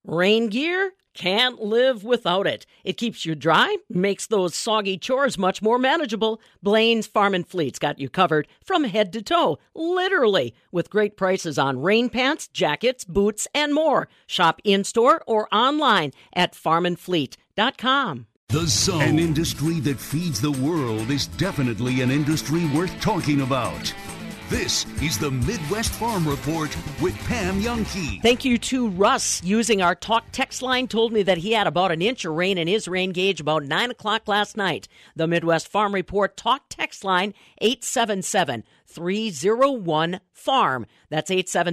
Rain gear? Can't live without it. It keeps you dry, makes those soggy chores much more manageable. Blaine's Farm and Fleet's got you covered from head to toe, literally, with great prices on rain pants, jackets, boots, and more. Shop in-store or online at farmandfleet.com. The Zone. An industry that feeds the world is definitely an industry worth talking about. This is the Midwest Farm Report with Pam Youngkey. Thank you to Russ. Using our talk text line, told me that he had about an inch of rain in his rain gauge about 9 o'clock last night. The Midwest Farm Report talk text line, 877-301-FARM. That's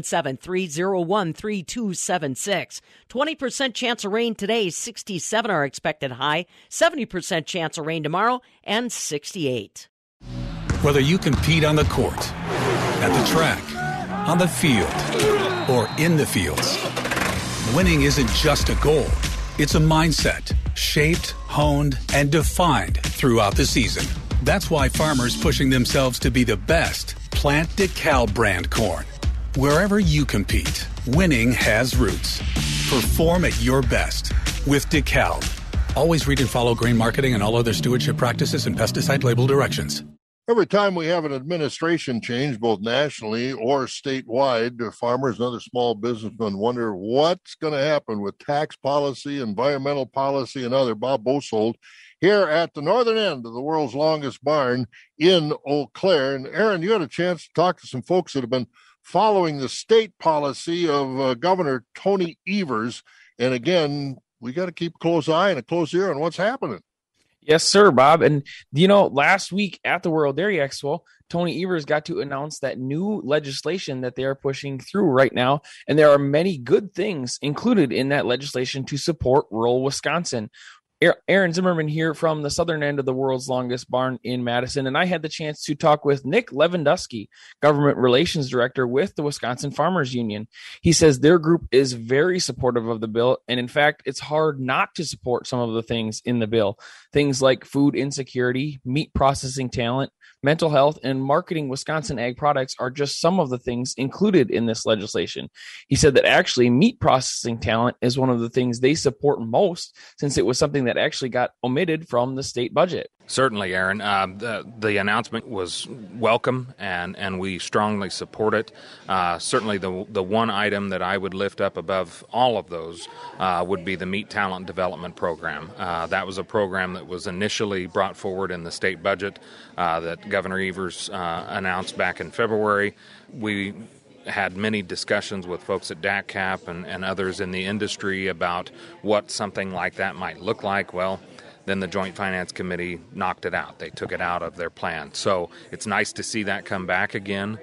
877-301-3276. 20% chance of rain today, 67 are expected high, 70% chance of rain tomorrow, and 68. Whether you compete on the court, at the track, on the field, or in the fields, winning isn't just a goal. It's a mindset, shaped, honed, and defined throughout the season. That's why farmers pushing themselves to be the best plant DeKalb brand corn. Wherever you compete, winning has roots. Perform at your best with DeKalb. Always read and follow grain marketing and all other stewardship practices and pesticide label directions. Every time we have an administration change, both nationally or statewide, farmers and other small businessmen wonder what's going to happen with tax policy, environmental policy, and other. Bob Bosold here at the northern end of the world's longest barn in Eau Claire. And Aaron, you had a chance to talk to some folks that have been following the state policy of Governor Tony Evers. And again, we got to keep a close eye and a close ear on what's happening. Yes, sir, Bob. And, last week at the World Dairy Expo, Tony Evers got to announce that new legislation that they are pushing through right now. And there are many good things included in that legislation to support rural Wisconsin. Aaron Zimmerman here from the southern end of the world's longest barn in Madison. And I had the chance to talk with Nick Lewandowski, Government Relations Director with the Wisconsin Farmers Union. He says their group is very supportive of the bill. And in fact, it's hard not to support some of the things in the bill. Things like food insecurity, meat processing talent, mental health, and marketing Wisconsin ag products are just some of the things included in this legislation. He said that actually meat processing talent is one of the things they support most, since it was something that actually got omitted from the state budget. Certainly, Aaron. The announcement was welcome, and we strongly support it. Certainly, the one item that I would lift up above all of those would be the Meat Talent Development Program. That was a program that was initially brought forward in the state budget that Governor Evers announced back in February. We had many discussions with folks at DACCAP and others in the industry about what something like that might look like. Well, then the Joint Finance Committee knocked it out. They took it out of their plan. So it's nice to see that come back again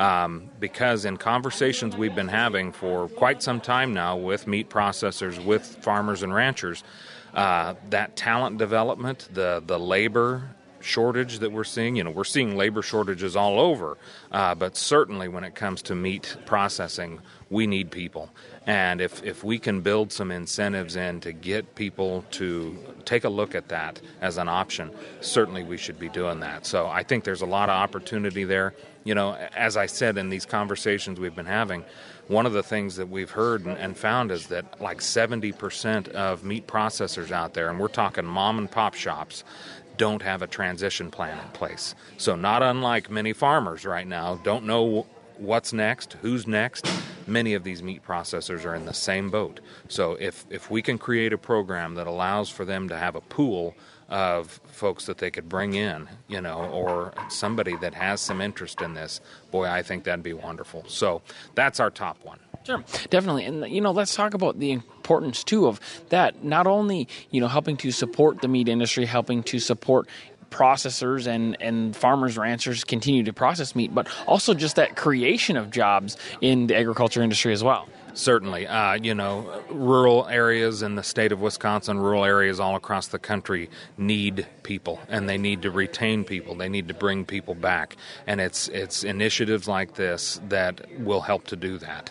because in conversations we've been having for quite some time now with meat processors, with farmers and ranchers, that talent development, the labor shortage that we're seeing labor shortages all over, but certainly when it comes to meat processing, we need people. And if we can build some incentives in to get people to take a look at that as an option, certainly we should be doing that. So I think there's a lot of opportunity there. As I said in these conversations we've been having, one of the things that we've heard and found is that like 70% of meat processors out there, and we're talking mom and pop shops, don't have a transition plan in place. So not unlike many farmers right now, don't know what's next, who's next. Many of these meat processors are in the same boat. So if we can create a program that allows for them to have a pool of folks that they could bring in, or somebody that has some interest in this, boy, I think that'd be wonderful. So that's our top one. Sure, definitely. And, let's talk about the importance, too, of that. Not only, helping to support the meat industry, helping to support processors and farmers, ranchers continue to process meat, but also just that creation of jobs in the agriculture industry as well. Certainly. Rural areas in the state of Wisconsin, rural areas all across the country need people, and they need to retain people. They need to bring people back. And it's initiatives like this that will help to do that.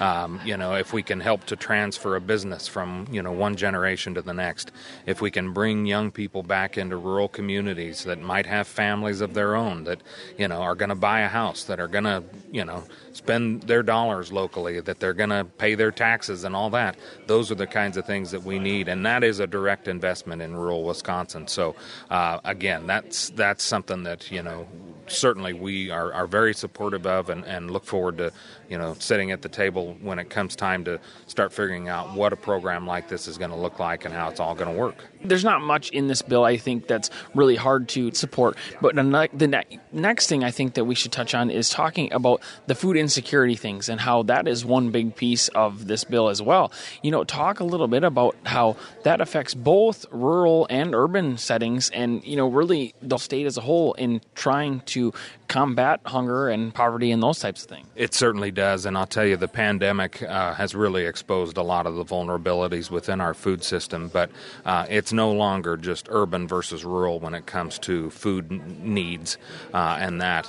If we can help to transfer a business from, one generation to the next, if we can bring young people back into rural communities that might have families of their own that, are going to buy a house, that are going to, spend their dollars locally, that they're going to pay their taxes and all that. Those are the kinds of things that we need, and that is a direct investment in rural Wisconsin. So again, that's something that certainly we are very supportive of, and look forward to sitting at the table when it comes time to start figuring out what a program like this is going to look like and how it's all going to work. There's not much in this bill, I think, that's really hard to support. But the next thing I think that we should touch on is talking about the food insecurity things and how that is one big piece of this bill as well. Talk a little bit about how that affects both rural and urban settings and, really the state as a whole in trying to combat hunger and poverty and those types of things. It certainly does, and I'll tell you, the pandemic has really exposed a lot of the vulnerabilities within our food system, but it's no longer just urban versus rural when it comes to food needs and that.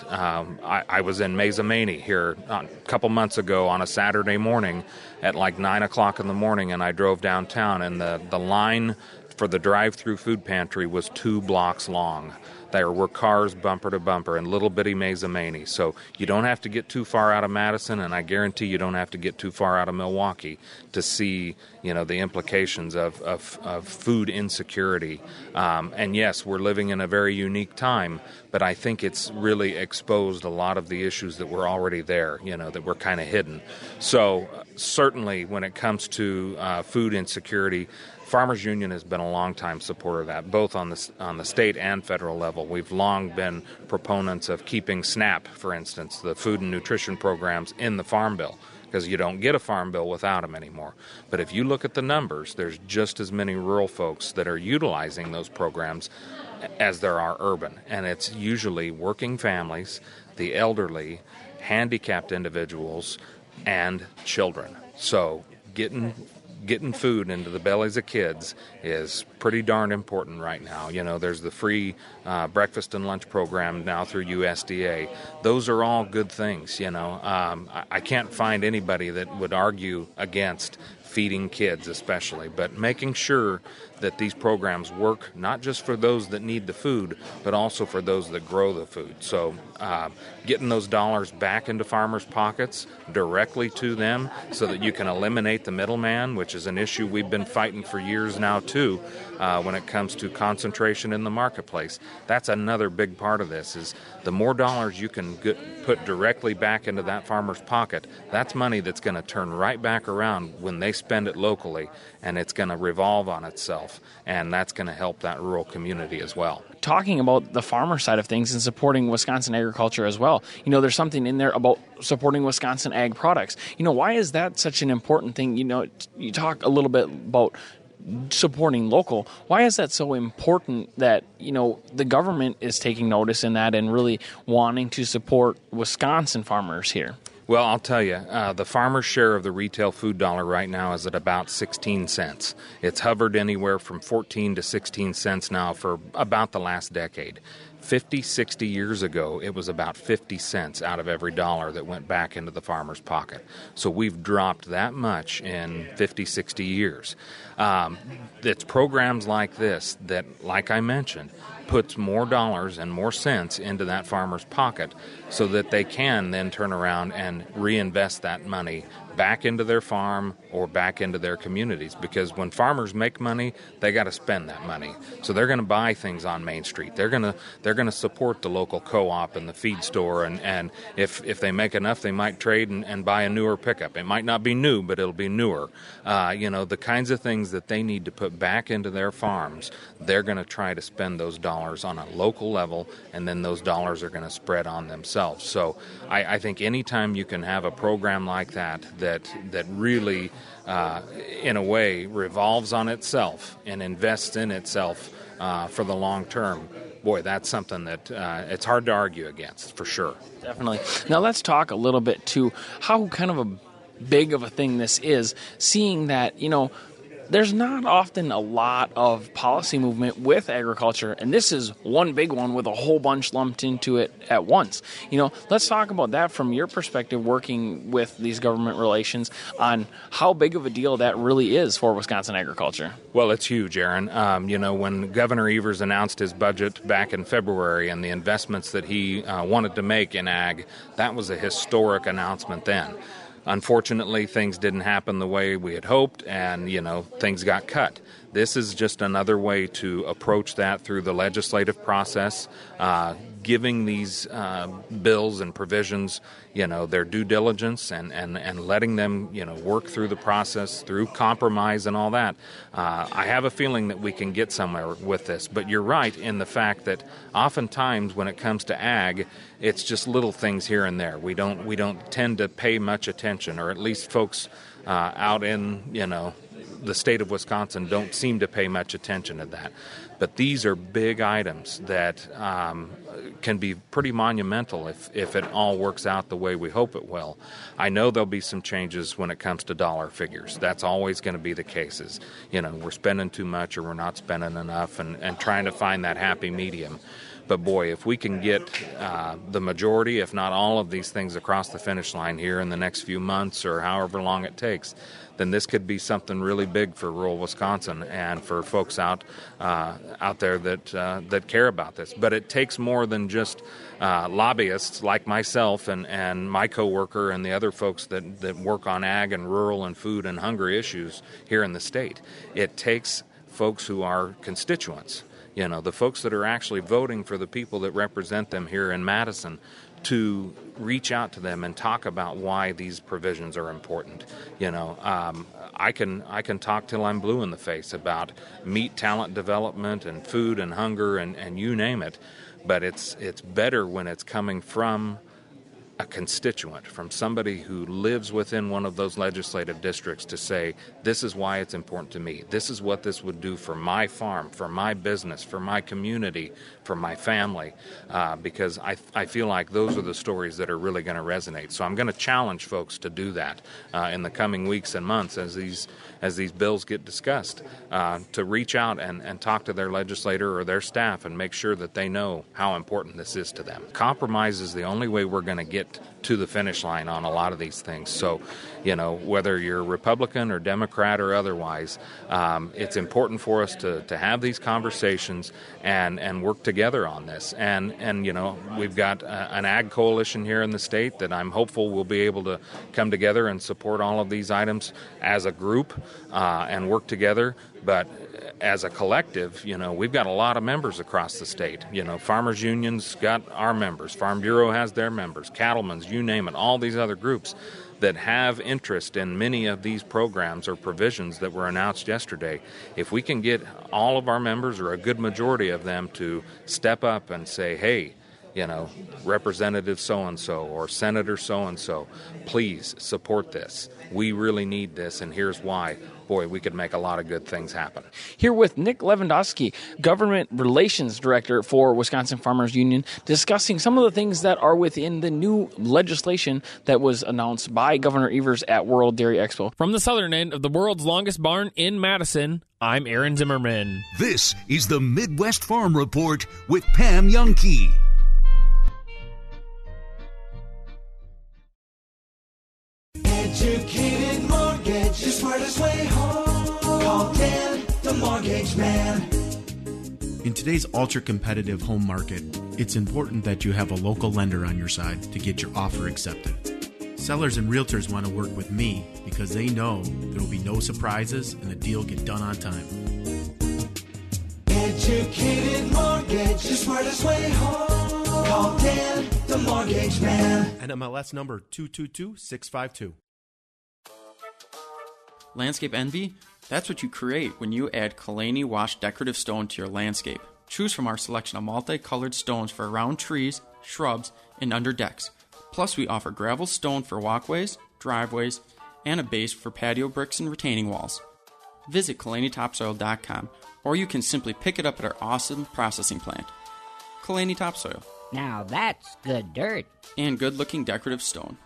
I was in Mazomanie here a couple months ago on a Saturday morning at like 9 o'clock in the morning, and I drove downtown, and the line for the drive-through food pantry was 2 blocks long. There were cars bumper to bumper in little bitty Mazomanie. So you don't have to get too far out of Madison, and I guarantee you don't have to get too far out of Milwaukee to see, the implications of food insecurity. And yes, we're living in a very unique time, but I think it's really exposed a lot of the issues that were already there, that were kind of hidden. So certainly when it comes to food insecurity, Farmers Union has been a long-time supporter of that, both on the state and federal level. We've long been proponents of keeping SNAP, for instance, the food and nutrition programs, in the Farm Bill, because you don't get a Farm Bill without them anymore. But if you look at the numbers, there's just as many rural folks that are utilizing those programs as there are urban. And it's usually working families, the elderly, handicapped individuals, and children. So getting food into the bellies of kids is pretty darn important right now. There's the free breakfast and lunch program now through USDA. Those are all good things, I can't find anybody that would argue against feeding kids especially, but making sure that these programs work not just for those that need the food, but also for those that grow the food. So getting those dollars back into farmers' pockets directly to them so that you can eliminate the middleman, which is an issue we've been fighting for years now too, when it comes to concentration in the marketplace. That's another big part of this, is the more dollars you can put directly back into that farmer's pocket, that's money that's going to turn right back around when they spend it locally, and it's going to revolve on itself, and that's going to help that rural community as well. Talking about the farmer side of things and supporting Wisconsin agriculture as well, there's something in there about supporting Wisconsin ag products. Why is that such an important thing? You talk a little bit about supporting local. Why is that so important that, the government is taking notice in that and really wanting to support Wisconsin farmers here? Well, I'll tell you, the farmer's share of the retail food dollar right now is at about 16 cents. It's hovered anywhere from 14 to 16 cents now for about the last decade. 50, 60 years ago, it was about 50 cents out of every dollar that went back into the farmer's pocket. So we've dropped that much in 50, 60 years. It's programs like this that, like I mentioned, puts more dollars and more cents into that farmer's pocket so that they can then turn around and reinvest that money back into their farm or back into their communities. Because when farmers make money, they got to spend that money. So they're going to buy things on Main Street. They're going to support the local co-op and the feed store. And if they make enough, they might trade and buy a newer pickup. It might not be new, but it'll be newer. The kinds of things that they need to put back into their farms, they're going to try to spend those dollars on a local level, and then those dollars are going to spread on themselves. So I think anytime you can have a program like that really, in a way, revolves on itself and invests in itself for the long term, boy, that's something that it's hard to argue against, for sure. Definitely. Now let's talk a little bit to how kind of a big of a thing this is, seeing that, there's not often a lot of policy movement with agriculture, and this is one big one with a whole bunch lumped into it at once. Let's talk about that from your perspective, working with these government relations, on how big of a deal that really is for Wisconsin agriculture. Well, it's huge, Aaron. When Governor Evers announced his budget back in February and the investments that he wanted to make in ag, that was a historic announcement then. unfortunately, things didn't happen the way we had hoped, and, things got cut. This is just another way to approach that through the legislative process, giving these bills and provisions, their due diligence and letting them, work through the process, through compromise and all that. I have a feeling that we can get somewhere with this. But you're right in the fact that oftentimes when it comes to ag, it's just little things here and there. We don't tend to pay much attention, or at least folks out in, the state of Wisconsin don't seem to pay much attention to that. But these are big items that can be pretty monumental if it all works out the way we hope it will. I know there'll be some changes when it comes to dollar figures. That's always going to be the cases. We're spending too much or we're not spending enough, and trying to find that happy medium. But boy, if we can get the majority, if not all of these things across the finish line here in the next few months or however long it takes, then this could be something really big for rural Wisconsin and for folks out there that care about this. But it takes more than just lobbyists like myself and my coworker and the other folks that work on ag and rural and food and hunger issues here in the state. It takes folks who are constituents, the folks that are actually voting for the people that represent them here in Madison, to reach out to them and talk about why these provisions are important. I can talk till I'm blue in the face about meat talent development and food and hunger and you name it, but it's better when it's coming from a constituent, from somebody who lives within one of those legislative districts, to say, this is why it's important to me. This is what this would do for my farm, for my business, for my community, for my family, because I feel like those are the stories that are really going to resonate. So I'm going to challenge folks to do that in the coming weeks and months as these bills get discussed, to reach out and talk to their legislator or their staff and make sure that they know how important this is to them. Compromise is the only way we're going to get to the finish line on a lot of these things. So, whether you're Republican or Democrat or otherwise, it's important for us to have these conversations and work together on this. And we've got an ag coalition here in the state that I'm hopeful will be able to come together and support all of these items as a group and work together. But as a collective, we've got a lot of members across the state. Farmers Union's got our members. Farm Bureau has their members. Cattlemen's, you name it, all these other groups that have interest in many of these programs or provisions that were announced yesterday. If we can get all of our members, or a good majority of them, to step up and say, hey, Representative so-and-so or Senator so-and-so, please support this. We really need this, and here's why. Boy, we could make a lot of good things happen. Here with Nick Lewandowski, Government Relations Director for Wisconsin Farmers Union, discussing some of the things that are within the new legislation that was announced by Governor Evers at World Dairy Expo. From the southern end of the world's longest barn in Madison, I'm Aaron Zimmerman. This is the Midwest Farm Report with Pam Youngkey. Educated mortgage, the smartest way home. Call Dan, the mortgage man. In today's ultra-competitive home market, it's important that you have a local lender on your side to get your offer accepted. Sellers and realtors want to work with me because they know there will be no surprises and the deal get done on time. Educated mortgage, the smartest way home. Call Dan, the mortgage man. NMLS number 222652. Landscape envy? That's what you create when you add Kalani Wash decorative stone to your landscape. Choose from our selection of multicolored stones for around trees, shrubs, and under decks. Plus, we offer gravel stone for walkways, driveways, and a base for patio bricks and retaining walls. Visit KalaniTopsoil.com, or you can simply pick it up at our awesome processing plant. Kalani Topsoil. Now that's good dirt. And good-looking decorative stone.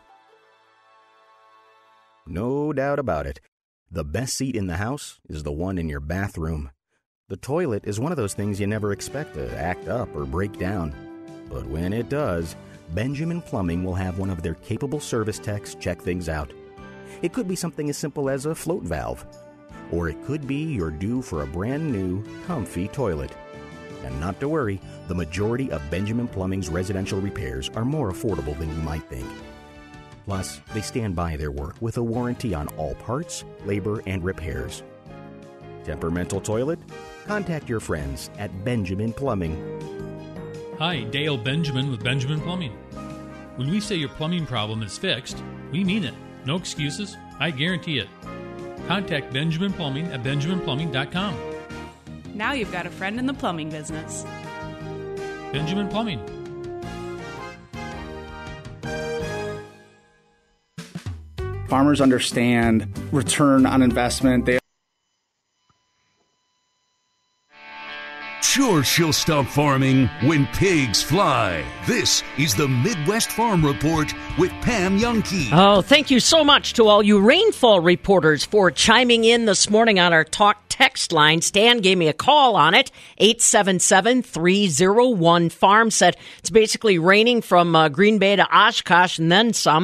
No doubt about it. The best seat in the house is the one in your bathroom. The toilet is one of those things you never expect to act up or break down. But when it does, Benjamin Plumbing will have one of their capable service techs check things out. It could be something as simple as a float valve, or it could be you're due for a brand new, comfy toilet. And not to worry, the majority of Benjamin Plumbing's residential repairs are more affordable than you might think. Plus, they stand by their work with a warranty on all parts, labor, and repairs. Temperamental toilet? Contact your friends at Benjamin Plumbing. Hi, Dale Benjamin with Benjamin Plumbing. When we say your plumbing problem is fixed, we mean it. No excuses. I guarantee it. Contact Benjamin Plumbing at benjaminplumbing.com. Now you've got a friend in the plumbing business. Benjamin Plumbing. Farmers understand return on investment. Sure, she'll stop farming when pigs fly. This is the Midwest Farm Report with Pam Youngkey. Oh, thank you so much to all you rainfall reporters for chiming in this morning on our talk text line. Stan gave me a call on it, 877-301-FARM. Said it's basically raining from Green Bay to Oshkosh and then some.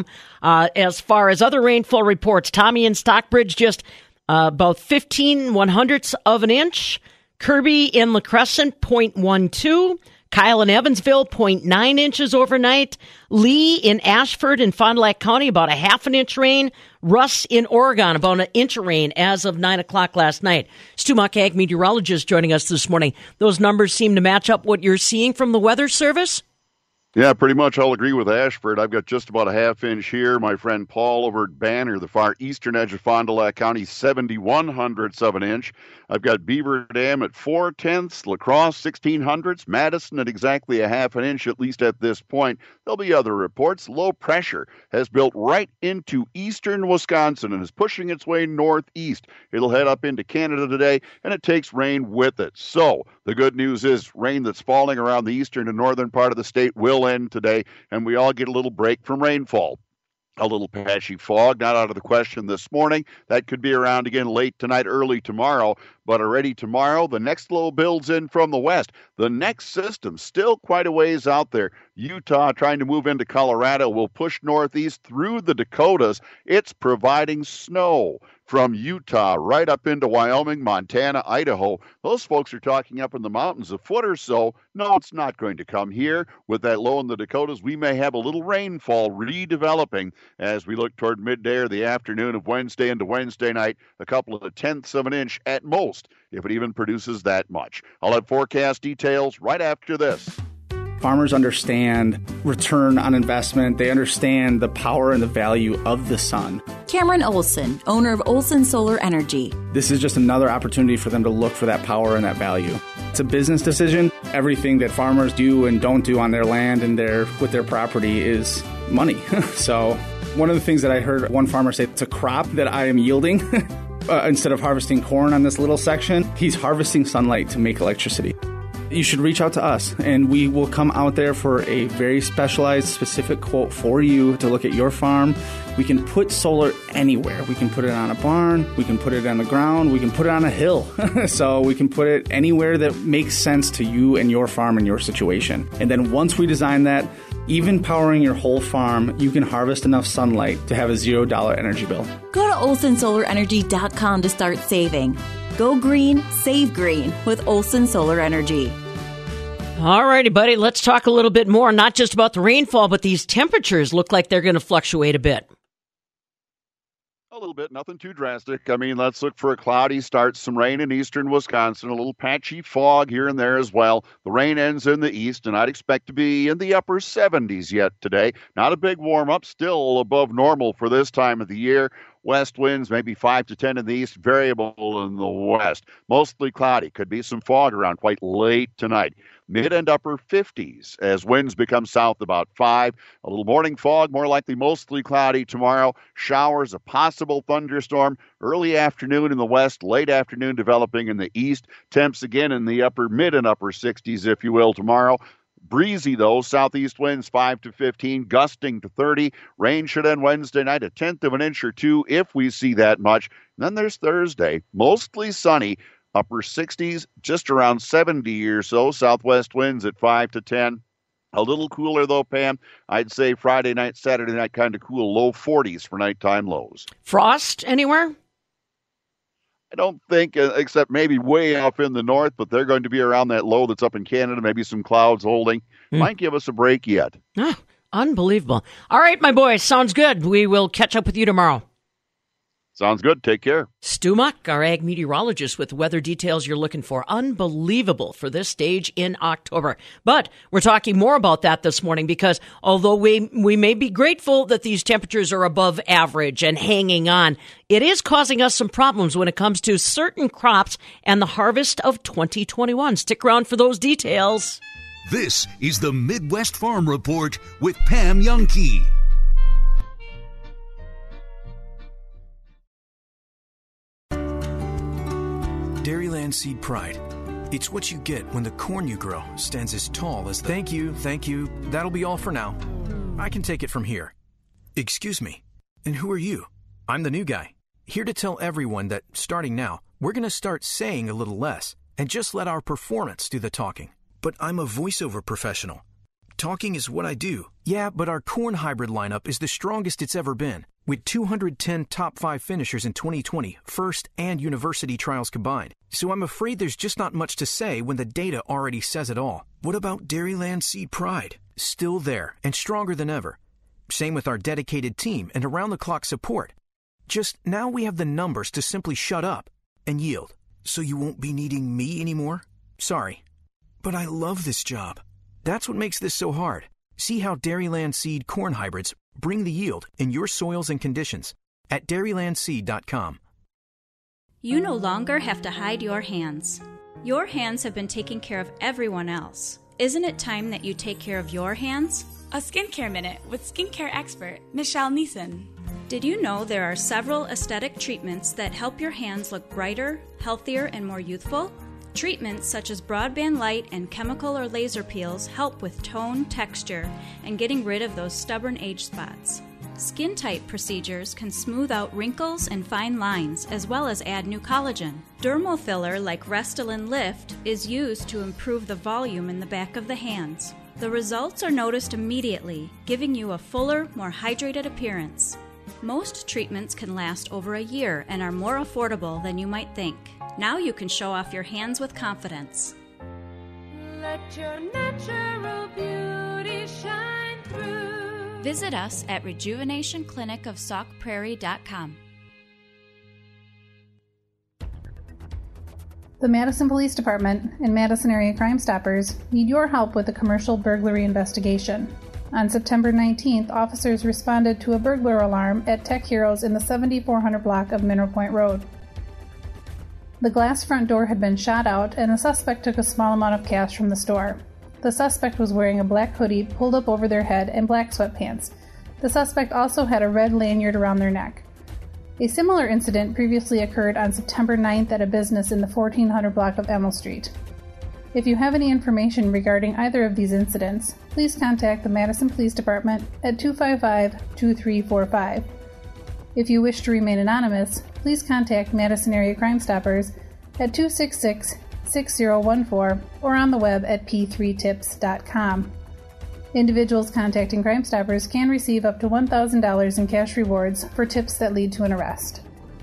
As far as other rainfall reports, Tommy in Stockbridge just about 15/100ths of an inch. Kirby in La Crescent, 0.12. Kyle in Evansville, 0.9 inches overnight. Lee in Ashford in Fond du Lac County, about a half an inch rain. Russ in Oregon, about an inch of rain as of 9 o'clock last night. Stu Muck, ag meteorologist, joining us this morning. Those numbers seem to match up what you're seeing from the Weather Service? Yeah, pretty much. I'll agree with Ashford. I've got just about a half inch here. My friend Paul over at Banner, the far eastern edge of Fond du Lac County, 71/100ths of an inch. I've got Beaver Dam at 4/10, La Crosse 16/100ths, Madison at exactly a half an inch, at least at this point. There'll be other reports. Low pressure has built right into eastern Wisconsin and is pushing its way northeast. It'll head up into Canada today, and it takes rain with it. So the good news is rain that's falling around the eastern and northern part of the state will end today, and we all get a little break from rainfall. A little patchy fog, not out of the question this morning. That could be around again late tonight, early tomorrow. But already tomorrow, the next low builds in from the west. The next system still quite a ways out there. Utah trying to move into Colorado will push northeast through the Dakotas. It's providing snow from Utah right up into Wyoming, Montana, Idaho. Those folks are talking up in the mountains a foot or so. No, it's not going to come here. With that low in the Dakotas, we may have a little rainfall redeveloping as we look toward midday or the afternoon of Wednesday into Wednesday night, a couple of tenths of an inch at most, if it even produces that much. I'll have forecast details right after this. Farmers understand return on investment. They understand the power and the value of the sun. Cameron Olson, owner of Olson Solar Energy. This is just another opportunity for them to look for that power and that value. It's a business decision. Everything that farmers do and don't do on their land and with their property is money. So one of the things that I heard one farmer say, it's a crop that I am yielding. Instead of harvesting corn on this little section, he's harvesting sunlight to make electricity. You should reach out to us, and we will come out there for a very specialized, specific quote for you to look at your farm. We can put solar anywhere. We can put it on a barn. We can put it on the ground. We can put it on a hill. So we can put it anywhere that makes sense to you and your farm and your situation. And then once we design that, even powering your whole farm, you can harvest enough sunlight to have a $0 energy bill. Go to olsonsolarenergy.com to start saving. Go green, save green with Olson Solar Energy. All righty, buddy. Let's talk a little bit more, not just about the rainfall, but these temperatures look like they're going to fluctuate a bit. A little bit, nothing too drastic. I mean, let's look for a cloudy start, some rain in eastern Wisconsin, a little patchy fog here and there as well. The rain ends in the east, and I'd expect to be in the upper 70s yet today. Not a big warm-up, still above normal for this time of the year. West winds maybe 5 to 10 in the east, variable in the west. Mostly cloudy. Could be some fog around quite late tonight. Mid and upper 50s as winds become south about 5. A little morning fog, more likely mostly cloudy tomorrow. Showers, a possible thunderstorm. Early afternoon in the west, late afternoon developing in the east. Temps again in the upper mid and upper 60s, if you will, tomorrow. Breezy, though, southeast winds 5 to 15, gusting to 30. Rain should end Wednesday night, a tenth of an inch or two if we see that much. And then there's Thursday, mostly sunny, upper 60s, just around 70 or so. Southwest winds at 5 to 10. A little cooler, though, Pam. I'd say Friday night, Saturday night, kind of cool, low 40s for nighttime lows. Frost anywhere? I don't think, except maybe way off in the north, but they're going to be around that low that's up in Canada, maybe some clouds holding. Might give us a break yet. Unbelievable. All right, my boys, sounds good. We will catch up with you tomorrow. Sounds good. Take care. Stu Muck, our ag meteorologist, with weather details you're looking for. Unbelievable for this stage in October. But we're talking more about that this morning because although we may be grateful that these temperatures are above average and hanging on, it is causing us some problems when it comes to certain crops and the harvest of 2021. Stick around for those details. This is the Midwest Farm Report with Pam Youngkey. Dairyland Seed Pride. It's what you get when the corn you grow stands as tall as the... Thank you. That'll be all for now. I can take it from here. Excuse me. And who are you? I'm the new guy. Here to tell everyone that, starting now, we're going to start saying a little less and just let our performance do the talking. But I'm a voiceover professional. Talking is what I do. Yeah, but our corn hybrid lineup is the strongest it's ever been, with 210 top 5 finishers in 2020, first and university trials combined. So I'm afraid there's just not much to say when the data already says it all. What about Dairyland Seed Pride? Still there and stronger than ever. Same with our dedicated team and around-the-clock support. Just now we have the numbers to simply shut up and yield. So you won't be needing me anymore? Sorry. But I love this job. That's what makes this so hard. See how Dairyland Seed corn hybrids bring the yield in your soils and conditions at dairylandseed.com. You no longer have to hide your hands. Your hands have been taking care of everyone else. Isn't it time that you take care of your hands? A skincare minute with skincare expert Michelle Neeson. Did you know there are several aesthetic treatments that help your hands look brighter, healthier, and more youthful? Treatments such as broadband light and chemical or laser peels help with tone, texture, and getting rid of those stubborn age spots. Skin tight procedures can smooth out wrinkles and fine lines, as well as add new collagen. Dermal filler like Restylane Lift is used to improve the volume in the back of the hands. The results are noticed immediately, giving you a fuller, more hydrated appearance. Most treatments can last over a year and are more affordable than you might think. Now you can show off your hands with confidence. Let your natural beauty shine through. Visit us at rejuvenationclinicofsaukprairie.com. The Madison Police Department and Madison Area Crime Stoppers need your help with a commercial burglary investigation. On September 19th, officers responded to a burglar alarm at Tech Heroes in the 7400 block of Mineral Point Road. The glass front door had been shot out, and the suspect took a small amount of cash from the store. The suspect was wearing a black hoodie pulled up over their head and black sweatpants. The suspect also had a red lanyard around their neck. A similar incident previously occurred on September 9th at a business in the 1400 block of Emil Street. If you have any information regarding either of these incidents, please contact the Madison Police Department at 255-2345. If you wish to remain anonymous, please contact Madison Area Crime Stoppers at 266-6014 or on the web at p3tips.com. Individuals contacting Crime Stoppers can receive up to $1,000 in cash rewards for tips that lead to an arrest.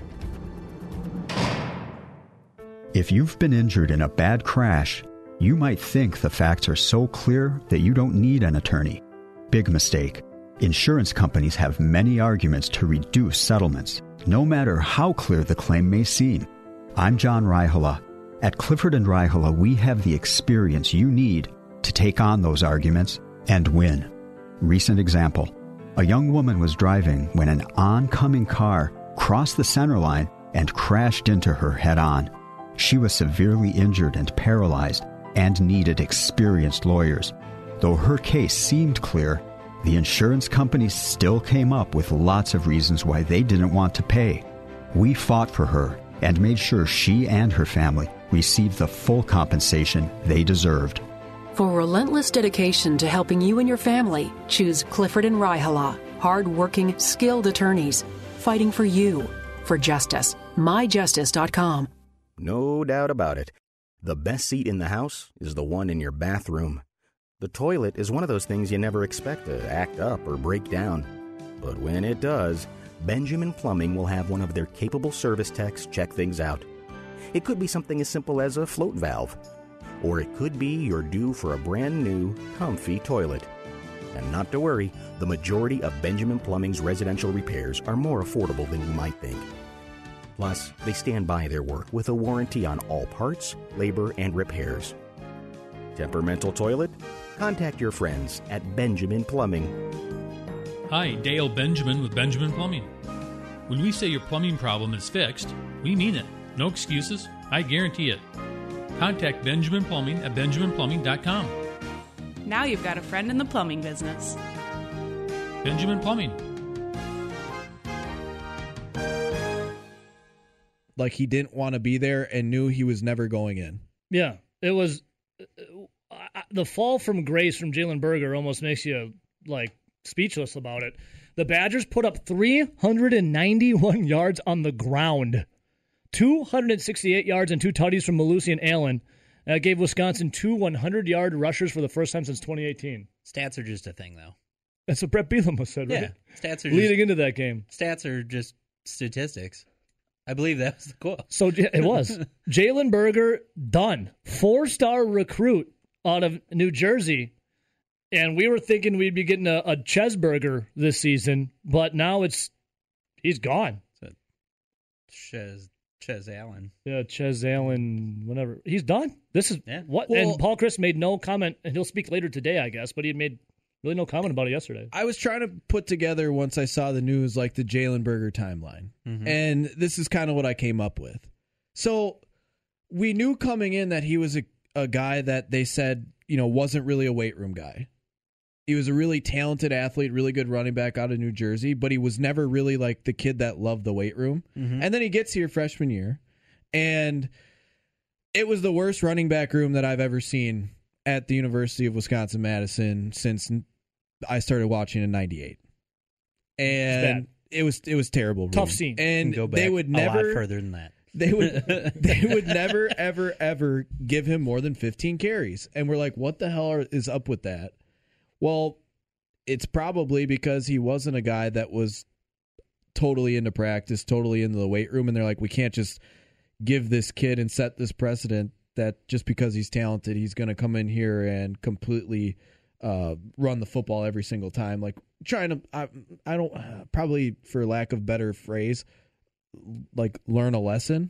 If you've been injured in a bad crash, you might think the facts are so clear that you don't need an attorney. Big mistake. Insurance companies have many arguments to reduce settlements, no matter how clear the claim may seem. I'm John Raihala. At Clifford & Raihala, we have the experience you need to take on those arguments and win. Recent example. A young woman was driving when an oncoming car crossed the center line and crashed into her head-on. She was severely injured and paralyzed and needed experienced lawyers. Though her case seemed clear, the insurance companies still came up with lots of reasons why they didn't want to pay. We fought for her and made sure she and her family received the full compensation they deserved. For relentless dedication to helping you and your family, choose Clifford & Raihala. Hard-working, skilled attorneys fighting for you. For justice. MyJustice.com. No doubt about it. The best seat in the house is the one in your bathroom. The toilet is one of those things you never expect to act up or break down. But when it does, Benjamin Plumbing will have one of their capable service techs check things out. It could be something as simple as a float valve, or it could be you're due for a brand new, comfy toilet. And not to worry, the majority of Benjamin Plumbing's residential repairs are more affordable than you might think. Plus, they stand by their work with a warranty on all parts, labor, and repairs. Temperamental toilet? Contact your friends at Benjamin Plumbing. Hi, Dale Benjamin with Benjamin Plumbing. When we say your plumbing problem is fixed, we mean it. No excuses. I guarantee it. Contact Benjamin Plumbing at benjaminplumbing.com. Now you've got a friend in the plumbing business. Benjamin Plumbing. Like he didn't want to be there and knew he was never going in. Yeah, it was the fall from grace from Jalen Berger almost makes you like speechless about it. The Badgers put up 391 yards on the ground, 268 yards and 2 tutties from Malusi and Allen. That gave Wisconsin 2 100-yard rushers for the first time since 2018. Stats are just a thing, though. That's what Brett Bielema said, right? Yeah, stats are leading into that game. Stats are just statistics. I believe that was the quote. So it was. Jalen Berger, done. 4-star recruit out of New Jersey. And we were thinking we'd be getting a Chesburger this season, but now he's gone. Ches Allen. Yeah, Ches Allen, whatever. He's done. This is what. Well, and Paul Chris made no comment, and he'll speak later today, I guess, but he made really no comment about it yesterday. I was trying to put together, once I saw the news, like the Jalen Berger timeline. Mm-hmm. And this is kind of what I came up with. So we knew coming in that he was a guy that they said, wasn't really a weight room guy. He was a really talented athlete, really good running back out of New Jersey, but he was never really like the kid that loved the weight room. Mm-hmm. And then he gets here freshman year, and it was the worst running back room that I've ever seen at the University of Wisconsin-Madison since I started watching in '98. And it was terrible. Tough scene. And go back they would never a lot further than that. They would never ever give him more than 15 carries. And we're like, what the hell is up with that? Well, it's probably because he wasn't a guy that was totally into practice, totally into the weight room, and they're like, we can't just give this kid and set this precedent that just because he's talented, he's going to come in here and completely run the football every single time. Like trying to, I don't, probably for lack of better phrase, like learn a lesson.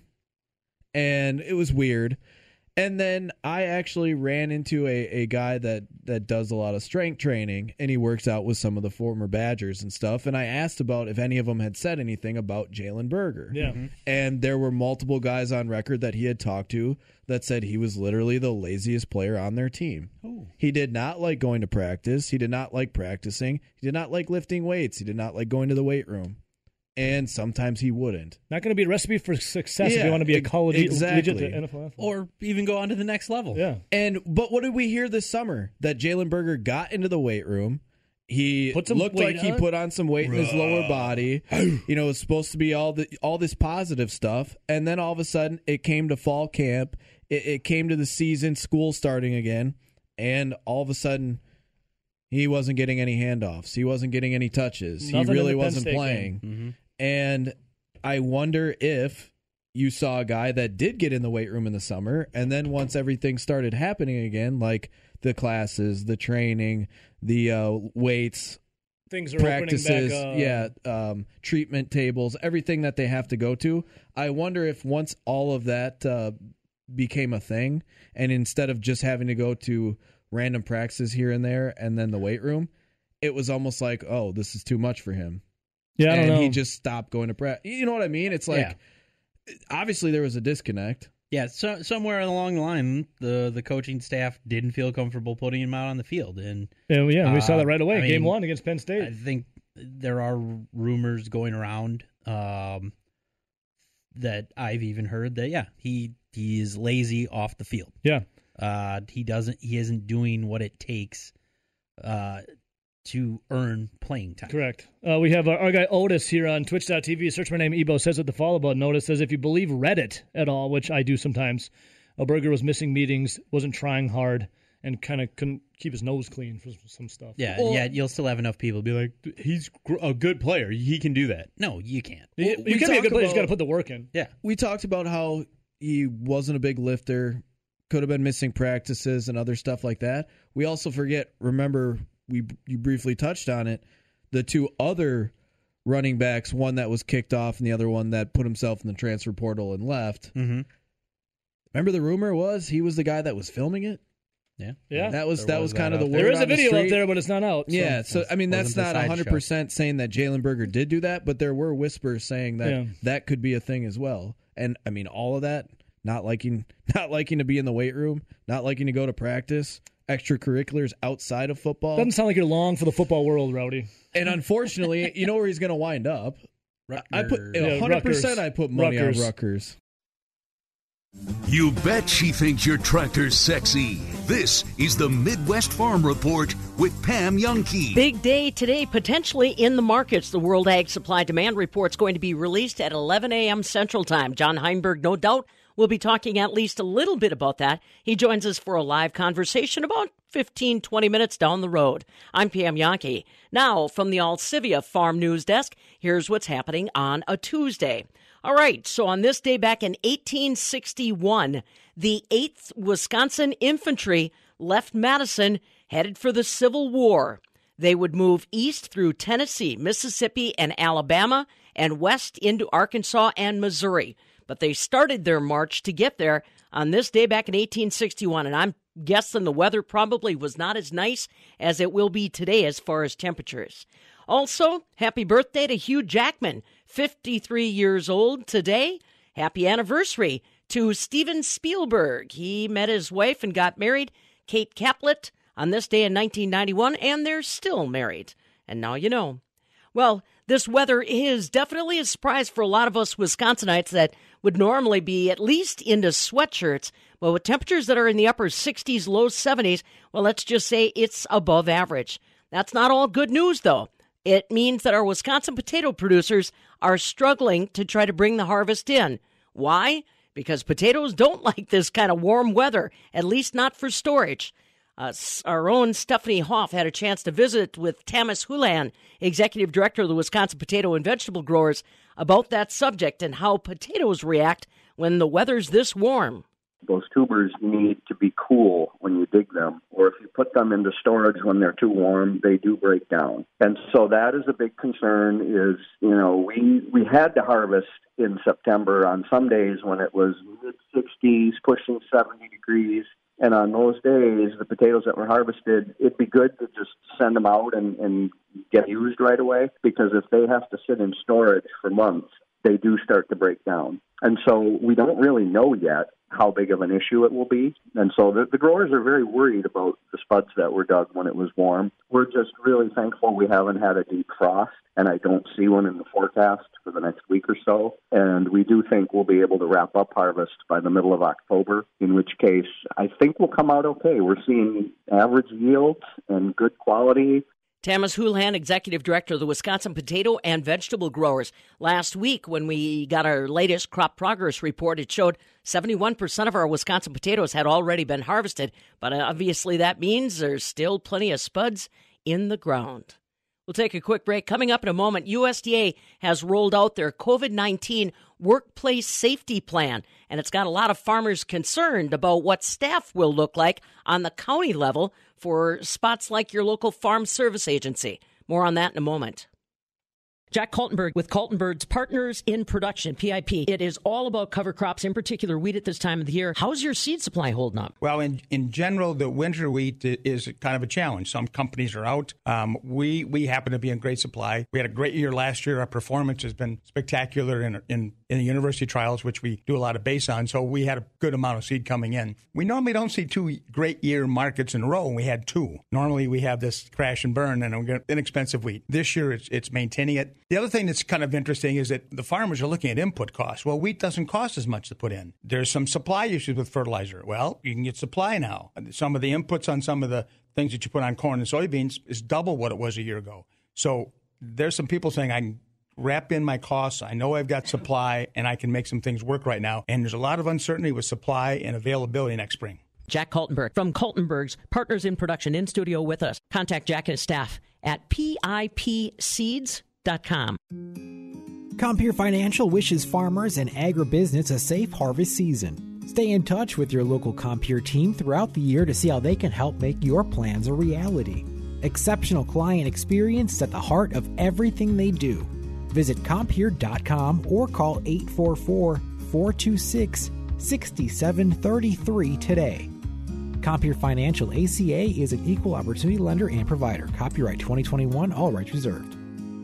And it was weird. And then I actually ran into a guy that does a lot of strength training, and he works out with some of the former Badgers and stuff. And I asked about if any of them had said anything about Jalen Berger. Yeah. Mm-hmm. And there were multiple guys on record that he had talked to that said he was literally the laziest player on their team. Oh. He did not like going to practice. He did not like practicing. He did not like lifting weights. He did not like going to the weight room. And sometimes he wouldn't. Not going to be a recipe for success if you want to be a college exactly. NFL athlete. Or even go on to the next level. Yeah. But what did we hear this summer? That Jalen Berger got into the weight room. He looked like he put on some weight in his lower body. It was supposed to be all this positive stuff. And then all of a sudden, it came to fall camp. It came to the season, school starting again. And all of a sudden, he wasn't getting any handoffs. He wasn't getting any touches. He really wasn't playing. Mm-hmm. And I wonder if you saw a guy that did get in the weight room in the summer, and then once everything started happening again, like the classes, the training, the weights, things are practices, opening back up. treatment tables, everything that they have to go to. I wonder if once all of that became a thing, and instead of just having to go to random practices here and there and then the weight room, it was almost like, oh, this is too much for him. Yeah, I don't know. He just stopped going to practice. You know what I mean? It's like, obviously there was a disconnect. Yeah, so somewhere along the line, the coaching staff didn't feel comfortable putting him out on the field. And we saw that right away. Game 1 against Penn State. I think there are rumors going around that I've even heard that, he is lazy off the field. Yeah. He isn't doing what it takes to earn playing time. Correct. We have our guy Otis here on Twitch.tv. Search my name, Ebo says what the follow about notice says if you believe Reddit at all, which I do sometimes, Berger was missing meetings, wasn't trying hard, and kind of couldn't keep his nose clean for some stuff. Yeah, you'll still have enough people be like, he's a good player. He can do that. No, you can't. You can be a good player. You just got to put the work in. Yeah. We talked about how he wasn't a big lifter, could have been missing practices and other stuff like that. We also remember you briefly touched on it. The two other running backs, one that was kicked off and the other one that put himself in the transfer portal and left. Mm-hmm. Remember the rumor was he was the guy that was filming it? Yeah. That was kind of the word. There is on a video the up there, but it's not out. So. Yeah, so I mean that's not 100% saying that Jalen Berger did do that, but there were whispers saying that that could be a thing as well. And I mean all of that, not liking to be in the weight room, not liking to go to practice, extracurriculars outside of football. Doesn't sound like you're long for the football world, Rowdy. And unfortunately, you know where he's going to wind up. Rutgers. I put 100%. I put money on Rutgers. You bet she thinks your tractor's sexy. This is the Midwest Farm Report with Pam Youngkey. Big day today, potentially in the markets. The World Ag Supply Demand Report's going to be released at 11 a.m. Central Time. John Heinberg, no doubt, will be talking at least a little bit about that. He joins us for a live conversation about 15, 20 minutes down the road. I'm Pam Youngkey. Now, from the Alcivia Farm News Desk, here's what's happening on a Tuesday. All right, so on this day back in 1861, the 8th Wisconsin Infantry left Madison, headed for the Civil War. They would move east through Tennessee, Mississippi, and Alabama, and west into Arkansas and Missouri. But they started their march to get there on this day back in 1861, and I'm guessing the weather probably was not as nice as it will be today as far as temperatures. Also, happy birthday to Hugh Jackman, 53 years old today. Happy anniversary to Steven Spielberg. He met his wife and got married, Kate Caplet, on this day in 1991, and they're still married. And now you know. Well, this weather is definitely a surprise for a lot of us Wisconsinites that would normally be at least into sweatshirts. But with temperatures that are in the upper 60s, low 70s, well, let's just say it's above average. That's not all good news, though. It means that our Wisconsin potato producers are struggling to try to bring the harvest in. Why? Because potatoes don't like this kind of warm weather, at least not for storage. Our own Stephanie Hoff had a chance to visit with Tamis Houlihan, Executive Director of the Wisconsin Potato and Vegetable Growers, about that subject and how potatoes react when the weather's this warm. Those tubers need to be cool when you dig them, or if you put them into storage when they're too warm, they do break down. And so that is a big concern is, we had to harvest in September on some days when it was mid-60s, pushing 70 degrees. And on those days, the potatoes that were harvested, it'd be good to just send them out and get used right away, because if they have to sit in storage for months, they do start to break down. And so we don't really know yet how big of an issue it will be. And so the growers are very worried about the spuds that were dug when it was warm. We're just really thankful we haven't had a deep frost, and I don't see one in the forecast for the next week or so. And we do think we'll be able to wrap up harvest by the middle of October, in which case I think we'll come out okay. We're seeing average yields and good quality. Tamis Houlihan, Executive Director of the Wisconsin Potato and Vegetable Growers. Last week, when we got our latest crop progress report, it showed 71% of our Wisconsin potatoes had already been harvested, but obviously that means there's still plenty of spuds in the ground. We'll take a quick break. Coming up in a moment, USDA has rolled out their COVID-19 workplace safety plan, and it's got a lot of farmers concerned about what staff will look like on the county level for spots like your local farm service agency. More on that in a moment. Jack Kaltenberg with Kaltenberg's Partners in Production, PIP. It is all about cover crops, in particular wheat at this time of the year. How's your seed supply holding up? Well, in general, the winter wheat is kind of a challenge. Some companies are out. We happen to be in great supply. We had a great year last year. Our performance has been spectacular in the university trials, which we do a lot of base on. So we had a good amount of seed coming in. We normally don't see two great year markets in a row, and we had two. Normally we have this crash and burn and we get inexpensive wheat. This year it's maintaining it. The other thing that's kind of interesting is that the farmers are looking at input costs. Well, wheat doesn't cost as much to put in. There's some supply issues with fertilizer. Well, you can get supply now. Some of the inputs on some of the things that you put on corn and soybeans is double what it was a year ago. So there's some people saying I can wrap in my costs. I know I've got supply and I can make some things work right now. And there's a lot of uncertainty with supply and availability next spring. Jack Kaltenberg from Kaltenberg's Partners in Production in studio with us. Contact Jack and his staff at PIPseeds.com. Compeer Financial wishes farmers and agribusiness a safe harvest season. Stay in touch with your local Compeer team throughout the year to see how they can help make your plans a reality. Exceptional client experience at the heart of everything they do. Visit Compeer.com or call 844-426-6733 today. Compeer Financial ACA is an equal opportunity lender and provider. Copyright 2021, all rights reserved.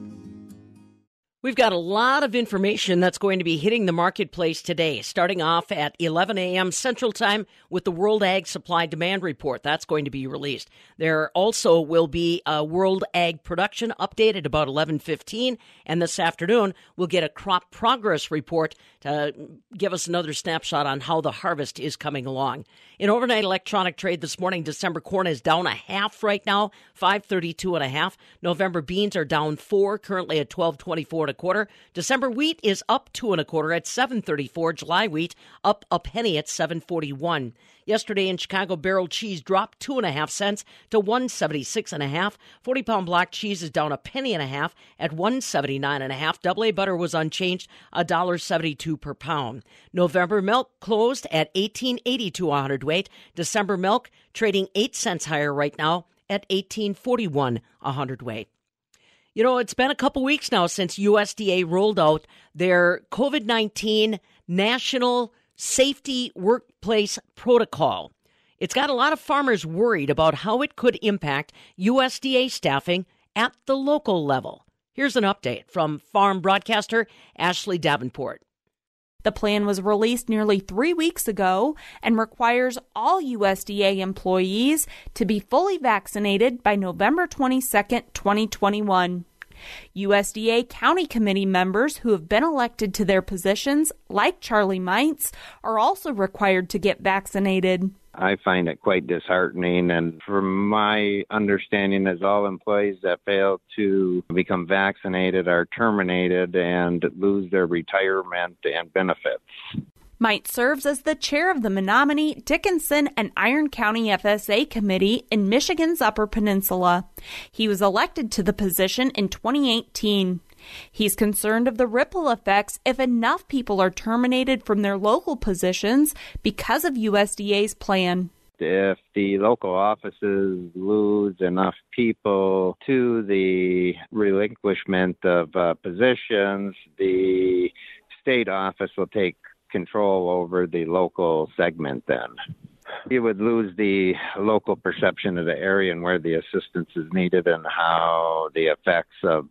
We've got a lot of information that's going to be hitting the marketplace today, starting off at 11 a.m. Central Time with the World Ag Supply Demand Report. That's going to be released. There also will be a World Ag Production update at about 11:15, and this afternoon we'll get a Crop Progress Report to give us another snapshot on how the harvest is coming along. In overnight electronic trade this morning, December corn is down a half right now, 532.5. November beans are down 4, currently at 12.24 December wheat is up 2 1/4 at 7.34. July wheat up a penny at 7.41. Yesterday in Chicago, barrel cheese dropped 2.5 cents to 176.5. 40-pound block cheese is down a penny and a half at 179.5. Double A butter was unchanged, $1.72 per pound. November milk closed at $18.82 a hundredweight. December milk trading 8 cents higher right now at $18.41 a hundredweight. You know, it's been a couple weeks now since USDA rolled out their COVID-19 National Safety Workplace Protocol. It's got a lot of farmers worried about how it could impact USDA staffing at the local level. Here's an update from farm broadcaster Ashley Davenport. The plan was released nearly 3 weeks ago and requires all USDA employees to be fully vaccinated by November 22nd, 2021. USDA County Committee members who have been elected to their positions, like Charlie Meintz, are also required to get vaccinated. I find it quite disheartening, and from my understanding is all employees that fail to become vaccinated are terminated and lose their retirement and benefits. Meintz serves as the chair of the Menominee, Dickinson, and Iron County FSA Committee in Michigan's Upper Peninsula. He was elected to the position in 2018. He's concerned of the ripple effects if enough people are terminated from their local positions because of USDA's plan. If the local offices lose enough people to the relinquishment of positions, the state office will take control over the local segment then. You would lose the local perception of the area and where the assistance is needed and how the effects of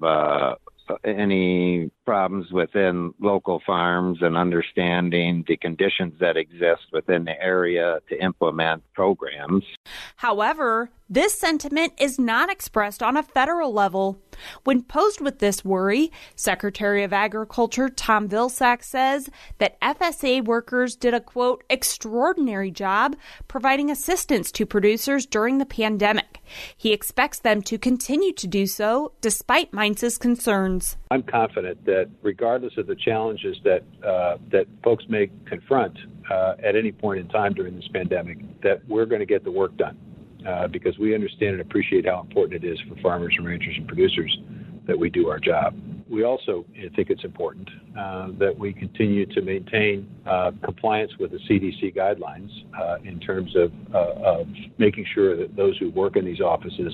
any problems within local farms and understanding the conditions that exist within the area to implement programs. However, this sentiment is not expressed on a federal level. When posed with this worry, Secretary of Agriculture Tom Vilsack says that FSA workers did a, quote, extraordinary job providing assistance to producers during the pandemic. He expects them to continue to do so despite Meintz's concerns. I'm confident that regardless of the challenges that folks may confront at any point in time during this pandemic, that we're going to get the work done. Because we understand and appreciate how important it is for farmers and ranchers and producers that we do our job. We also think it's important that we continue to maintain compliance with the CDC guidelines in terms of making sure that those who work in these offices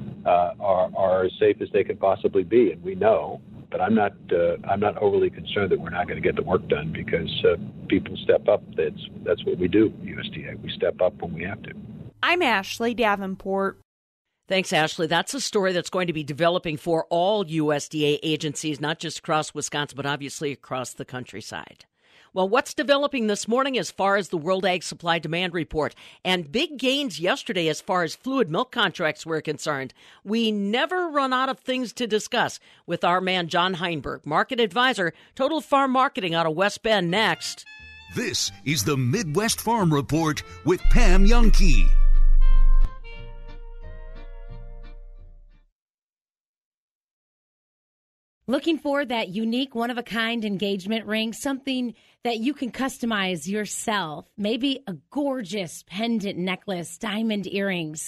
are as safe as they can possibly be. And we know, but I'm not overly concerned that we're not going to get the work done because people step up. That's what we do, USDA. We step up when we have to. I'm Ashley Davenport. Thanks, Ashley. That's a story that's going to be developing for all USDA agencies, not just across Wisconsin, but obviously across the countryside. Well, what's developing this morning as far as the World Ag Supply Demand Report? And big gains yesterday as far as fluid milk contracts were concerned. We never run out of things to discuss with our man John Heinberg, market advisor, Total Farm Marketing out of West Bend, next. This is the Midwest Farm Report with Pam Youngkey. Looking for that unique, one-of-a-kind engagement ring, something that you can customize yourself, maybe a gorgeous pendant necklace, diamond earrings.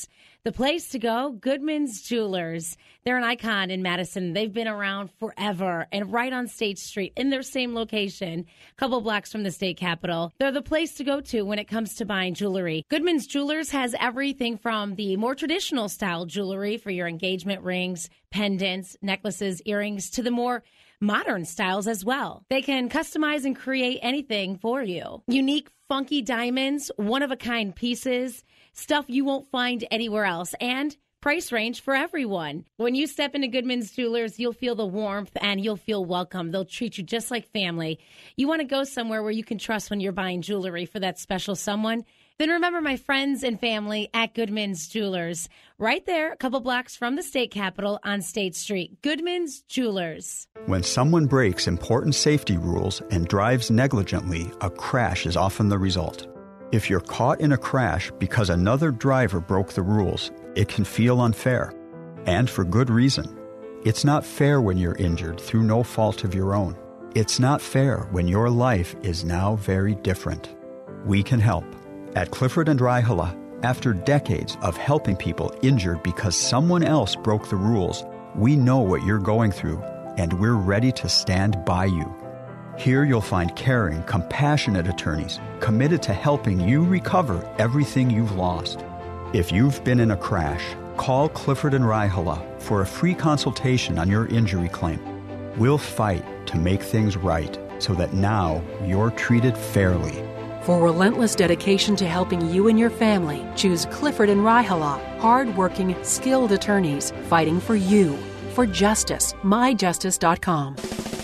The place to go, Goodman's Jewelers. They're an icon in Madison. They've been around forever and right on State Street in their same location, a couple blocks from the state capitol. They're the place to go to when it comes to buying jewelry. Goodman's Jewelers has everything from the more traditional style jewelry for your engagement rings, pendants, necklaces, earrings, to the more modern styles as well. They can customize and create anything for you. Unique, funky diamonds, one-of-a-kind pieces, stuff you won't find anywhere else, and price range for everyone. When you step into Goodman's Jewelers, you'll feel the warmth and you'll feel welcome. They'll treat you just like family. You want to go somewhere where you can trust when you're buying jewelry for that special someone? Then remember my friends and family at Goodman's Jewelers. Right there, a couple blocks from the state capitol on State Street. Goodman's Jewelers. When someone breaks important safety rules and drives negligently, a crash is often the result. If you're caught in a crash because another driver broke the rules, it can feel unfair. And for good reason. It's not fair when you're injured through no fault of your own. It's not fair when your life is now very different. We can help. At Clifford and Raihala, after decades of helping people injured because someone else broke the rules, we know what you're going through, and we're ready to stand by you. Here you'll find caring, compassionate attorneys committed to helping you recover everything you've lost. If you've been in a crash, call Clifford and Raihala for a free consultation on your injury claim. We'll fight to make things right so that now you're treated fairly. For relentless dedication to helping you and your family, choose Clifford and Raihala, hard-working, skilled attorneys fighting for you. For justice, myjustice.com.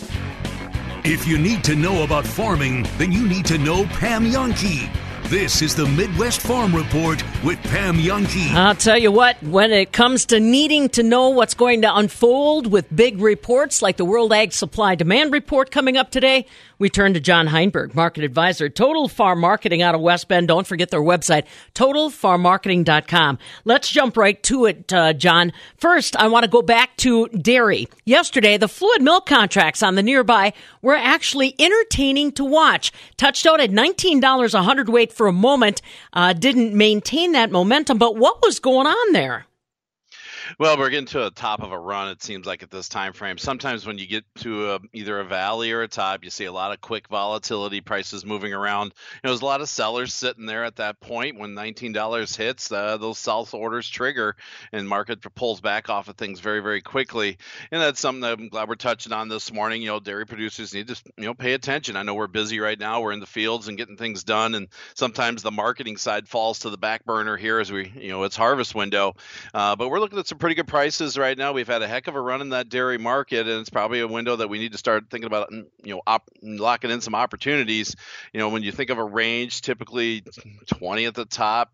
If you need to know about farming, then you need to know Pam Jahnke. This is the Midwest Farm Report with Pam Jahnke. I'll tell you what, when it comes to needing to know what's going to unfold with big reports like the World Ag Supply Demand Report coming up today, we turn to John Heinberg, market advisor, Total Farm Marketing out of West Bend. Don't forget their website, totalfarmmarketing.com. Let's jump right to it, John. First, I want to go back to dairy. Yesterday, the fluid milk contracts on the nearby were actually entertaining to watch. Touched out at $19 a hundredweight for a moment, didn't maintain that momentum, but what was going on there? Well, we're getting to the top of a run, it seems like, at this time frame. Sometimes when you get to either a valley or a top, you see a lot of quick volatility, prices moving around. There's a lot of sellers sitting there at that point. When $19 hits, those sell orders trigger, and market pulls back off of things very, very quickly. And that's something that I'm glad we're touching on this morning. Dairy producers need to pay attention. I know we're busy right now. We're in the fields and getting things done, and sometimes the marketing side falls to the back burner here as it's harvest window. But we're looking at some pretty good prices right now. We've had a heck of a run in that dairy market, and it's probably a window that we need to start thinking about, locking in some opportunities. When you think of a range, typically 20 at the top,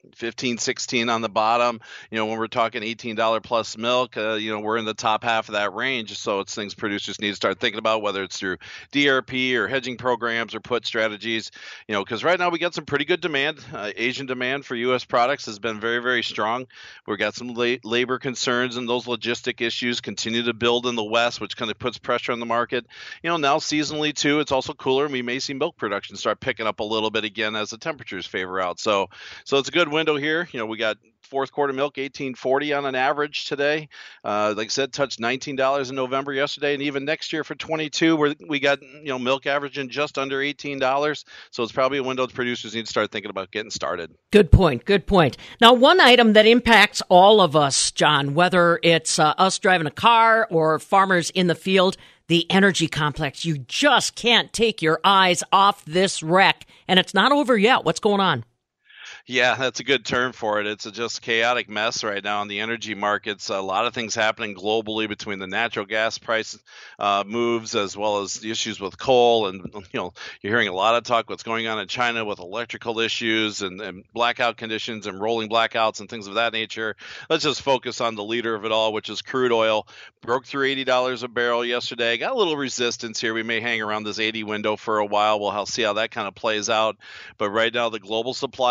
15, 16 on the bottom. When we're talking $18 plus milk, we're in the top half of that range. So it's things producers need to start thinking about, whether it's through DRP or hedging programs or put strategies, because right now we got some pretty good demand. Asian demand for U.S. products has been very, very strong. We've got some labor concerns, and those logistic issues continue to build in the West, which kind of puts pressure on the market. Now seasonally too, it's also cooler, and we may see milk production start picking up a little bit again as the temperatures favor out. So it's a good window here. We got fourth quarter milk $18.40 on an average today. Like I said, touched $19 in November yesterday, and even next year for 22, we got milk averaging just under $18. So it's probably a window that producers need to start thinking about getting started. Good point. Now, one item that impacts all of us, John, whether it's us driving a car or farmers in the field, the energy complex. You just can't take your eyes off this wreck, and it's not over yet. What's going on? Yeah, that's a good term for it. It's a just chaotic mess right now in the energy markets. A lot of things happening globally between the natural gas price moves as well as the issues with coal. And, you're hearing a lot of talk what's going on in China with electrical issues and blackout conditions and rolling blackouts and things of that nature. Let's just focus on the leader of it all, which is crude oil. Broke through $80 a barrel yesterday. Got a little resistance here. We may hang around this 80 window for a while. We'll see how that kind of plays out. But right now, the global supply, global demand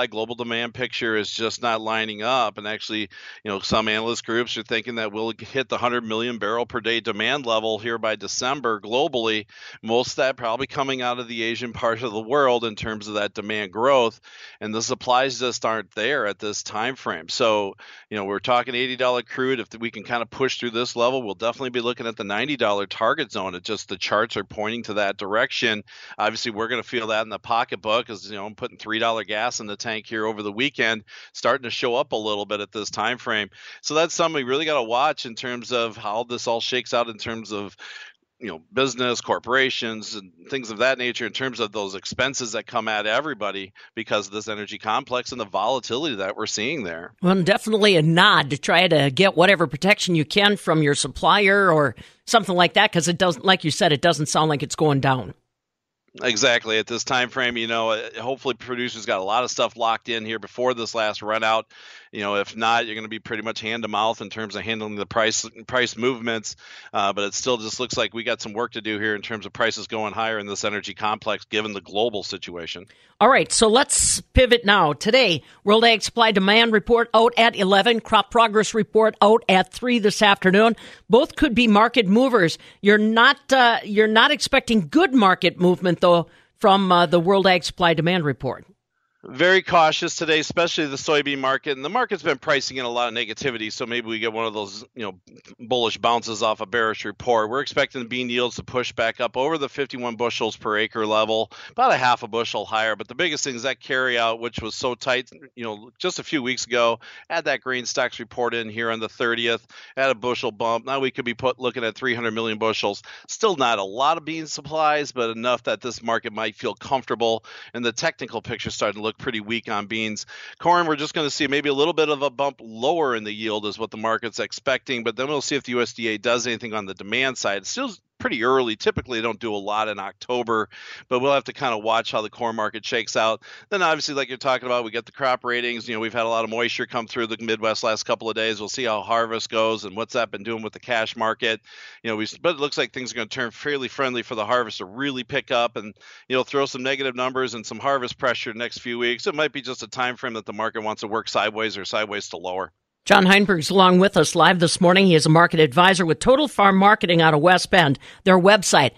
demand picture is just not lining up. And actually, some analyst groups are thinking that we'll hit the 100 million barrel per day demand level here by December globally. Most of that probably coming out of the Asian part of the world in terms of that demand growth. And the supplies just aren't there at this time frame. So, we're talking $80 crude. If we can kind of push through this level, we'll definitely be looking at the $90 target zone. It just, the charts are pointing to that direction. Obviously, we're going to feel that in the pocketbook as, I'm putting $3 gas in the tank here over the weekend, starting to show up a little bit at this time frame. So that's something we really got to watch in terms of how this all shakes out in terms of business, corporations, and things of that nature in terms of those expenses that come at everybody because of this energy complex and the volatility that we're seeing there. Well, definitely a nod to try to get whatever protection you can from your supplier or something like that, because it doesn't, like you said, it doesn't sound like it's going down. Exactly. At this time frame, hopefully producers got a lot of stuff locked in here before this last run out. If not, you're going to be pretty much hand to mouth in terms of handling the price movements. But it still just looks like we got some work to do here in terms of prices going higher in this energy complex, given the global situation. All right, so let's pivot now. Today, World Ag Supply Demand Report out at 11, Crop Progress Report out at 3 this afternoon. Both could be market movers. You're not expecting good market movement, though, from the World Ag Supply Demand Report. Very cautious today, especially the soybean market. And the market's been pricing in a lot of negativity, so maybe we get one of those, bullish bounces off a bearish report. We're expecting the bean yields to push back up over the 51 bushels per acre level, about a half a bushel higher. But the biggest thing is that carryout, which was so tight, just a few weeks ago, had that grain stocks report in here on the 30th, had a bushel bump. Now we could be looking at 300 million bushels. Still not a lot of bean supplies, but enough that this market might feel comfortable. And the technical picture starting to look pretty weak on beans. Corn, we're just going to see maybe a little bit of a bump lower in the yield is what the market's expecting, but then we'll see if the USDA does anything on the demand side. It's still pretty early. Typically, they don't do a lot in October, but we'll have to kind of watch how the corn market shakes out. Then obviously, like you're talking about, we get the crop ratings. We've had a lot of moisture come through the Midwest last couple of days. We'll see how harvest goes and what's that been doing with the cash market. But it looks like things are going to turn fairly friendly for the harvest to really pick up and, throw some negative numbers and some harvest pressure next few weeks. It might be just a time frame that the market wants to work sideways or sideways to lower. John Heinberg's along with us live this morning. He is a market advisor with Total Farm Marketing out of West Bend. Their website,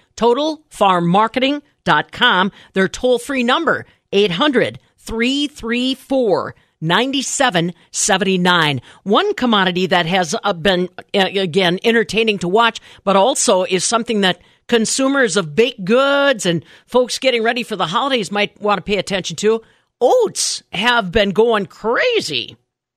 totalfarmmarketing.com. Their toll-free number, 800-334-9779. One commodity that has been, again, entertaining to watch, but also is something that consumers of baked goods and folks getting ready for the holidays might want to pay attention to. Oats have been going crazy.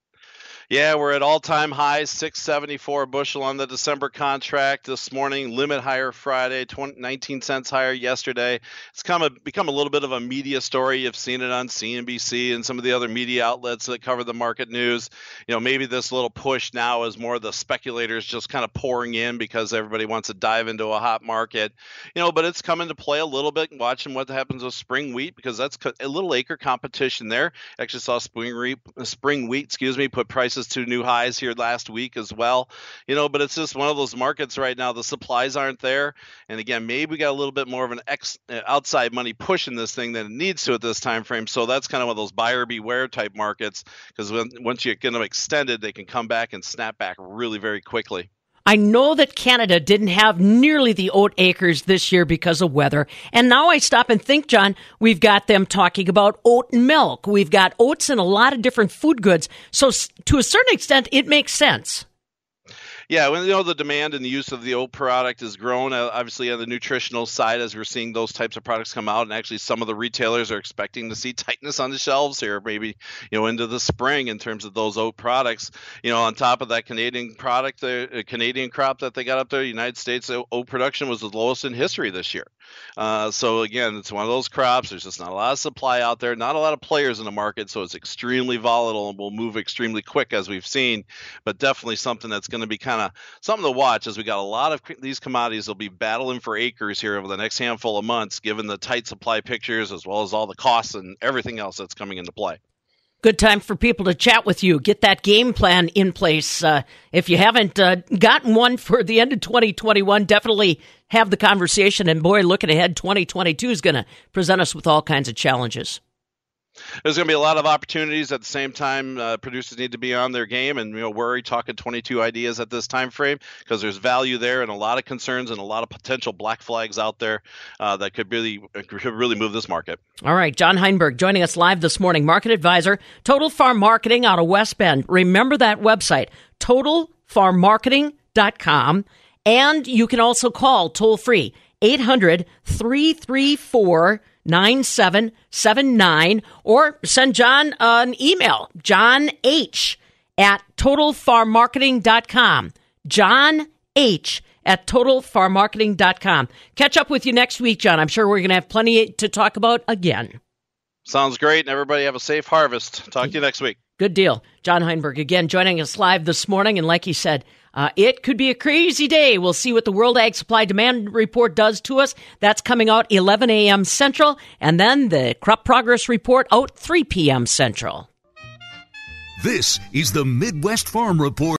Yeah, we're at all-time highs, $6.74 a bushel on the December contract this morning. Limit higher Friday, 19 cents higher yesterday. It's become a little bit of a media story. You've seen it on CNBC and some of the other media outlets that cover the market news. Maybe this little push now is more the speculators just kind of pouring in because everybody wants to dive into a hot market. But it's come into play a little bit, watching what happens with spring wheat because that's a little acre competition there. Actually saw spring wheat, put prices to new highs here last week as well, but it's just one of those markets right now. The supplies aren't there. And again, maybe we got a little bit more of an outside money pushing this thing than it needs to at this time frame. So that's kind of one of those buyer beware type markets because once you get them extended, they can come back and snap back really very quickly. I know that Canada didn't have nearly the oat acres this year because of weather. And now I stop and think, John, we've got them talking about oat milk. We've got oats in a lot of different food goods. So to a certain extent, it makes sense. Yeah, the demand and the use of the oat product has grown, obviously on the nutritional side as we're seeing those types of products come out. And actually some of the retailers are expecting to see tightness on the shelves here, maybe, into the spring in terms of those oat products. On top of that Canadian product, the Canadian crop that they got up there, United States oat production was the lowest in history this year. So again, it's one of those crops. There's just not a lot of supply out there, not a lot of players in the market. So it's extremely volatile and will move extremely quick as we've seen, but definitely something that's going to be kind of something to watch as we got a lot of these commodities will be battling for acres here over the next handful of months, given the tight supply pictures as well as all the costs and everything else that's coming into play. Good time for people to chat with you. Get that game plan in place. If you haven't gotten one for the end of 2021, definitely have the conversation. And boy, looking ahead, 2022 is going to present us with all kinds of challenges. There's going to be a lot of opportunities. At the same time, producers need to be on their game and worry talking 22 ideas at this time frame, because there's value there and a lot of concerns and a lot of potential black flags out there that could really move this market. All right, John Heinberg joining us live this morning, market advisor, Total Farm Marketing out of West Bend. Remember that website, totalfarmmarketing.com, and you can also call toll free 800-334-9779, or send John an email, johnh@totalfarmmarketing.com. John H@totalfarmmarketing.com. Catch up with you next week, John. I'm sure we're going to have plenty to talk about again. Sounds great, and everybody have a safe harvest. Talk to you next week. Good deal. John Heinberg again joining us live this morning, and like he said, it could be a crazy day. We'll see what the World Ag Supply Demand Report does to us. That's coming out 11 a.m. Central, and then the Crop Progress Report out 3 p.m. Central. This is the Midwest Farm Report.